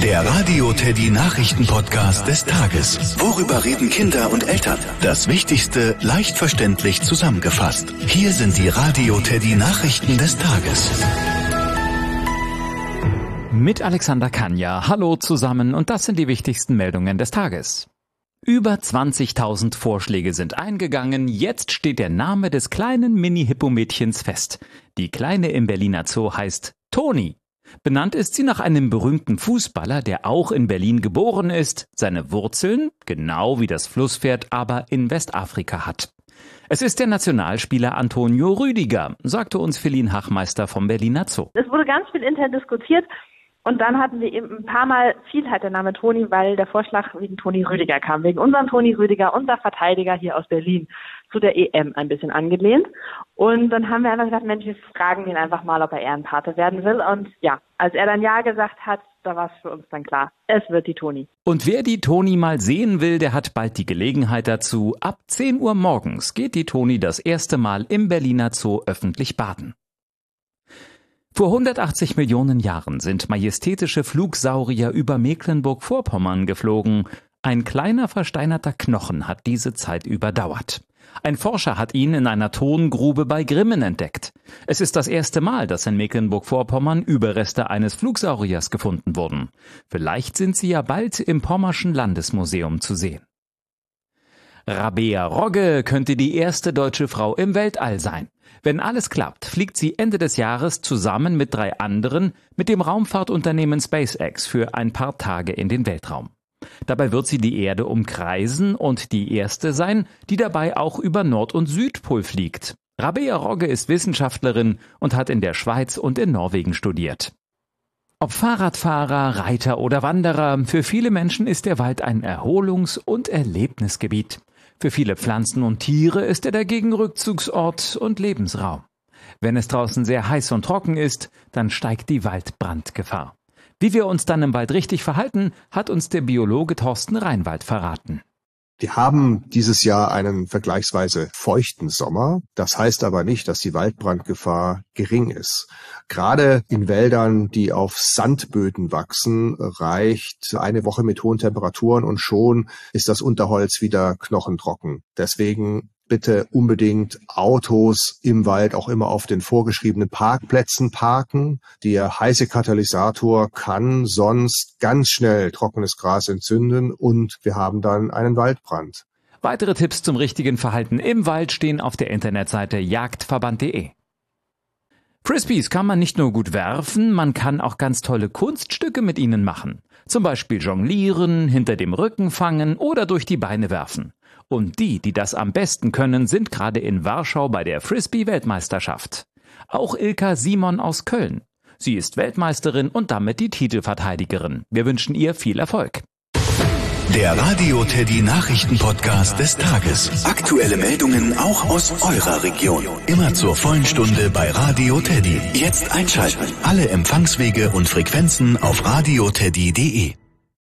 Der Radio Teddy Nachrichten-Podcast des Tages. Worüber reden Kinder und Eltern? Das Wichtigste leicht verständlich zusammengefasst. Hier sind die Radio Teddy Nachrichten des Tages. Mit Alexander Kanja. Hallo zusammen und das sind die wichtigsten Meldungen des Tages. Über 20.000 Vorschläge sind eingegangen. Jetzt steht der Name des kleinen Mini-Hippo-Mädchens fest. Die Kleine im Berliner Zoo heißt Toni. Benannt ist sie nach einem berühmten Fußballer, der auch in Berlin geboren ist, seine Wurzeln, genau wie das Flusspferd, aber in Westafrika hat. Es ist der Nationalspieler Antonio Rüdiger, sagte uns Feline Hachmeister vom Berliner Zoo. Es wurde ganz viel intern diskutiert und dann hatten wir eben ein paar Mal fiel halt der Name Toni, weil der Vorschlag wegen Toni Rüdiger kam, wegen unserem Toni Rüdiger, unser Verteidiger hier aus Berlin, zu der EM ein bisschen angelehnt. Und dann haben wir einfach gesagt, Mensch, wir fragen ihn einfach mal, ob er Ehrenpate werden will. Und ja, als er dann Ja gesagt hat, da war es für uns dann klar, es wird die Toni. Und wer die Toni mal sehen will, der hat bald die Gelegenheit dazu. Ab 10 Uhr morgens geht die Toni das erste Mal im Berliner Zoo öffentlich baden. Vor 180 Millionen Jahren sind majestätische Flugsaurier über Mecklenburg-Vorpommern geflogen. Ein kleiner versteinerter Knochen hat diese Zeit überdauert. Ein Forscher hat ihn in einer Tongrube bei Grimmen entdeckt. Es ist das erste Mal, dass in Mecklenburg-Vorpommern Überreste eines Flugsauriers gefunden wurden. Vielleicht sind sie ja bald im Pommerschen Landesmuseum zu sehen. Rabea Rogge könnte die erste deutsche Frau im Weltall sein. Wenn alles klappt, fliegt sie Ende des Jahres zusammen mit 3 anderen mit dem Raumfahrtunternehmen SpaceX für ein paar Tage in den Weltraum. Dabei wird sie die Erde umkreisen und die erste sein, die dabei auch über Nord- und Südpol fliegt. Rabea Rogge ist Wissenschaftlerin und hat in der Schweiz und in Norwegen studiert. Ob Fahrradfahrer, Reiter oder Wanderer, für viele Menschen ist der Wald ein Erholungs- und Erlebnisgebiet. Für viele Pflanzen und Tiere ist er dagegen Rückzugsort und Lebensraum. Wenn es draußen sehr heiß und trocken ist, dann steigt die Waldbrandgefahr. Wie wir uns dann im Wald richtig verhalten, hat uns der Biologe Thorsten Reinwald verraten. Wir haben dieses Jahr einen vergleichsweise feuchten Sommer. Das heißt aber nicht, dass die Waldbrandgefahr gering ist. Gerade in Wäldern, die auf Sandböden wachsen, reicht eine Woche mit hohen Temperaturen und schon ist das Unterholz wieder knochentrocken. Deswegen bitte unbedingt Autos im Wald auch immer auf den vorgeschriebenen Parkplätzen parken. Der heiße Katalysator kann sonst ganz schnell trockenes Gras entzünden und wir haben dann einen Waldbrand. Weitere Tipps zum richtigen Verhalten im Wald stehen auf der Internetseite jagdverband.de. Frisbees kann man nicht nur gut werfen, man kann auch ganz tolle Kunststücke mit ihnen machen. Zum Beispiel jonglieren, hinter dem Rücken fangen oder durch die Beine werfen. Und die das am besten können, sind gerade in Warschau bei der Frisbee-Weltmeisterschaft. Auch Ilka Simon aus Köln. Sie ist Weltmeisterin und damit die Titelverteidigerin. Wir wünschen ihr viel Erfolg. Der Radio Teddy Nachrichten-Podcast des Tages. Aktuelle Meldungen auch aus eurer Region. Immer zur vollen Stunde bei Radio Teddy. Jetzt einschalten. Alle Empfangswege und Frequenzen auf radioteddy.de.